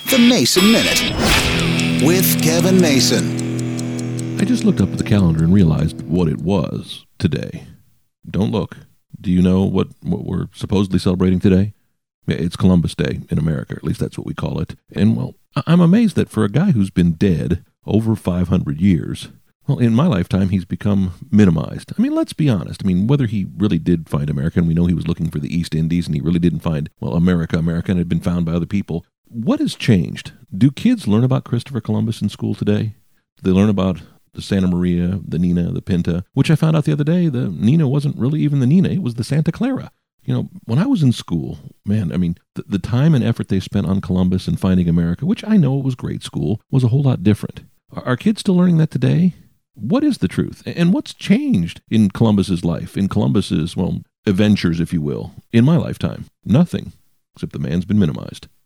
The Mason Minute with Kevin Mason. I just looked up at the calendar and realized what it was today. Don't look. Do you know what we're supposedly celebrating today? It's Columbus Day in America, at least that's what we call it. And, well, I'm amazed that for a guy who's been dead over 500 years, well, in my lifetime, he's become minimized. I mean, let's be honest. I mean, whether he really did find America, and we know he was looking for the East Indies, and he really didn't find, well, America, and had been found by other people. What has changed? Do kids learn about Christopher Columbus in school today? Do they learn about the Santa Maria, the Nina, the Pinta, which I found out the other day, the Nina wasn't really even the Nina, it was the Santa Clara. You know, when I was in school, man, I mean, the time and effort they spent on Columbus and finding America, which I know it was grade school, was a whole lot different. Are kids still learning that today? What is the truth? And what's changed in Columbus's life, in Columbus's, well, adventures, if you will, in my lifetime? Nothing, except the man's been minimized.